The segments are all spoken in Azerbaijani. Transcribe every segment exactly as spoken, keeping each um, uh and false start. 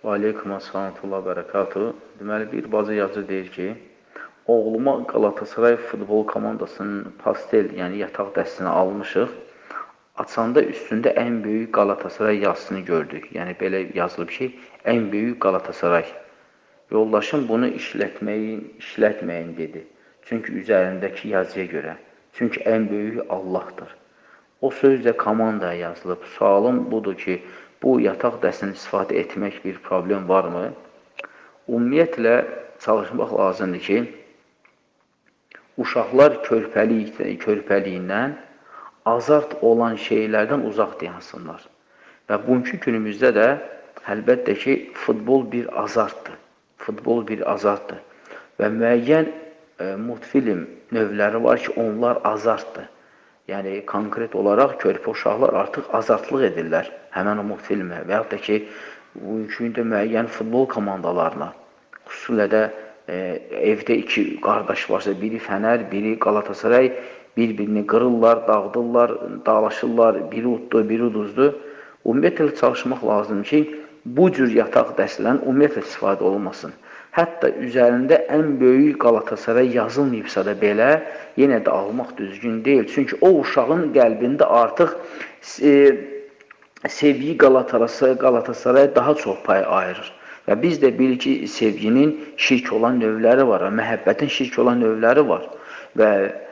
Və aleykum əssalamətullah bərəkatuhu. Deməli, bir bacı yazı deyir ki, oğluma Qalatasaray futbol komandasının pastel, yəni yataq dəstini almışıq. Açanda üstündə ən böyük Qalatasaray yazısını gördük. Yəni, belə yazılıb ki, ən böyük Qalatasaray. Yoldaşım bunu işlətməyin, işlətməyin dedi. Çünki üzərindəki yazıya görə. Çünki ən böyük Allahdır. O söz də komandaya yazılıb. Sualım budur ki, bu yataq dəstini istifadə etmək bir problem varmı? Ümumiyyətlə, çalışmaq lazımdır ki, uşaqlar körpəlik, körpəliyindən azart olan şeylərdən uzaq dayansınlar. Və bugünkü günümüzdə də əlbəttə ki, futbol bir azartdır. Futbol bir azartdır. Və müəyyən e, multfilm növləri var ki, onlar azartdır. Yəni, konkret olaraq körpə uşaqlar artıq azartlıq edirlər həmən o multfilmə və yaxud da ki, bugünkü müəyyən futbol komandalarına, xüsusilə də e, evdə iki qardaş varsa, biri Fənər, biri Qalatasaray, bir-birini qırırlar, dağıdırlar, dağlaşırlar, biri uddu, biri uduzdu. Ümumiyyətlə çalışmaq lazımdır ki, bu cür yataq dəstələrin ümumiyyətlə istifadə olunmasın. Hətta üzərində ən böyük Qalatasaray yazılmayıbsa da belə, yenə də almaq düzgün deyil. Çünki o uşağın qəlbində artıq e, sevgi Qalatasaray, Qalatasaray daha çox pay ayırır. Və biz də bilir ki, sevginin şirk olan növləri var, məhəbbətin şirk olan növləri var. Və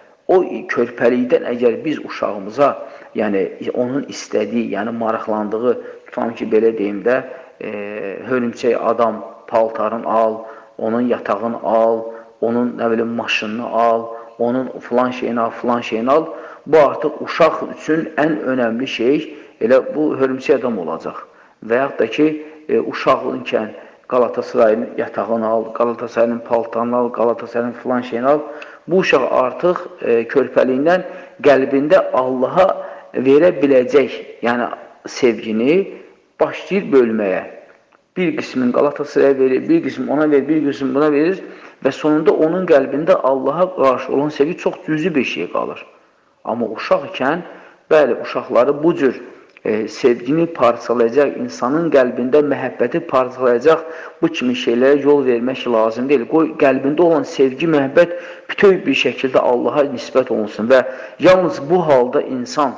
o körpəlikdən əgər biz uşağımıza, yəni onun istədiyi, yəni maraqlandığı, tutam ki, belə deyim də, e, hörümçək adam paltarını al, onun yatağını al, onun nə bilim maşınını al, onun filan şeyini al, filan şeyini al. Bu artıq uşaq üçün ən önəmli şey elə bu hörümçək adam olacaq. Və yaxud da ki, e, uşaqlınkən Qalatasarayın yatağını al, Qalatasarayın paltarını al, Qalatasarayın filan şeyini al. Bu uşaq artıq e, körpəliyindən qəlbində Allaha verə biləcək, yəni sevgini başlayır bölməyə. Bir qismin Qalatasaraya verir, bir qismin ona verir, bir qismin buna verir və sonunda onun qəlbində Allaha qarşı olan sevgi çox cüzi bir şey qalır. Amma uşaq ikən, bəli, uşaqları bu cür e, sevgini parçalayacaq, insanın qəlbində məhəbbəti parçalayacaq bu kimi şeylərə yol vermək lazım deyil. Qoy, qəlbində olan sevgi, məhəbbət bütöv bir şəkildə Allaha nisbət olunsun və yalnız bu halda insan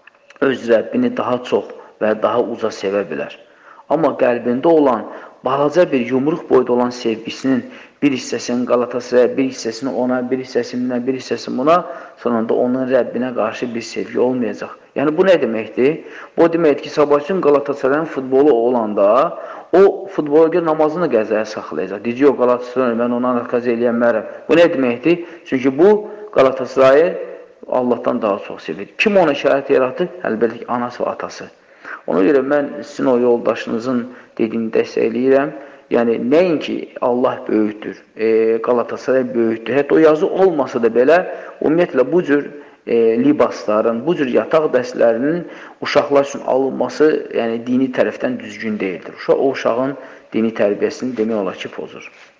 öz Rəbbini daha çox və daha uca sevə bilər. Amma qəlbində olan, balaca bir yumruq boyda olan sevgisinin bir hissəsinin Qalatasaraya, bir hissəsini ona, bir hissəsindən, bir hissəsini buna, sonunda onun Rəbbinə qarşı bir sevgi olmayacaq. Yəni, bu nə deməkdir? Bu deməkdir ki, sabahçın Qalatasarayın futbolu olanda, o futbola görə namazını qəzaya saxlayacaq. Deyəcək, yox, Qalatasarayın, mən ona nakaz eləyənmərəm. Bu nə deməkdir? Çünki bu Qalatasarayı Allahdan daha çox sevir. Kim ona şəhət yaratır? Əlbəttə ki, anası və atası. Ona görə mən sizin o yoldaşınızın dediyini dəstəkləyirəm. Yəni, nəinki Allah böyükdür, e, Qalatasaray böyükdür. Hətta o yazı olmasa da belə, ümumiyyətlə bu cür e, libasların, bu cür yataq dəstlərinin uşaqlar üçün alınması yəni, dini tərəfdən düzgün deyildir. O uşağın dini tərbiyəsini demək olar ki, pozur.